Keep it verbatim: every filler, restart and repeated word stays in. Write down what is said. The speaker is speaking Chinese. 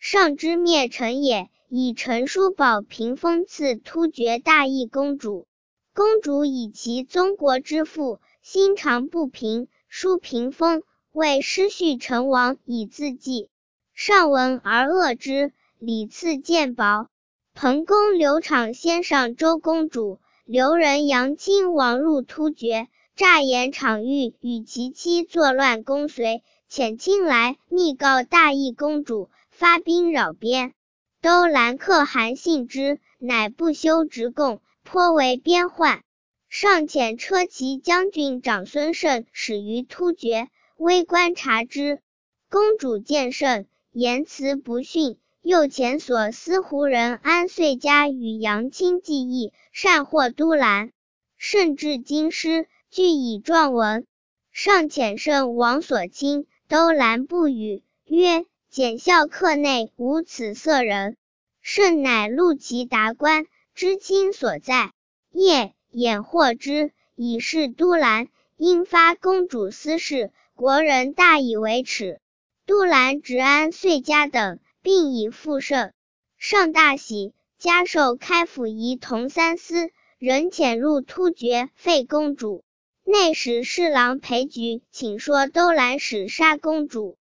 上之灭陈也，以陈叔宝平封赐突厥大义公主。公主以其宗国之父，心肠不平，书平封，为失序成王以自济。上闻而恶之，礼赐鉴薄。彭公刘昶先上周公主，刘人杨亲王入突厥，诈言昶欲与其妻作乱公随，遣亲来密告大义公主，发兵扰边。都兰可汗信之，乃不修直贡，颇为边患。上遣车骑将军长孙晟始于突厥，微观察之。公主见甚，言辞不逊，又遣所司胡人安遂家与杨亲计议，善获都兰。甚至京师，俱以状文。上遣晟往所亲，都兰不语，曰：检校课内无此色人。晟乃录其达官，知亲所在。夜掩获之，以示都兰，因发公主私事，国人大以为耻。都兰执安遂家等，并以复胜。上大喜，加授开府仪同三司，人遣入突厥废公主。内史侍郎裴矩请说都兰使杀公主。